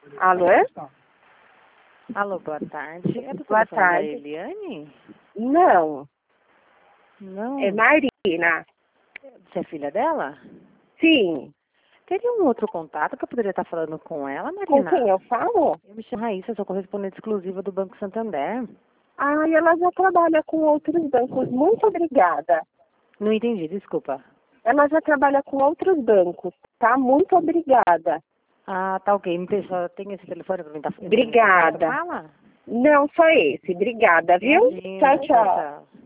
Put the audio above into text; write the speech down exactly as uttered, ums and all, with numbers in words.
Alô? Alô, boa tarde. É do Boa telefone da tarde. Eliane? Não, Não. é Marina. Você é filha dela? Sim. Teria um outro contato que eu poderia estar falando com ela, Com Marina? quem eu falo? Eu me chamo Raíssa, sou correspondente exclusiva do Banco Santander. Ah, e ela já trabalha com outros bancos. Muito obrigada. Não entendi, desculpa. Ela já trabalha com outros bancos, tá? Muito obrigada. Ah, tá ok. Me só tem esse telefone para mim estar Obrigada. Fala. Não, só esse. Obrigada, viu? Imagina, Tchau, tchau, tchau. tchau.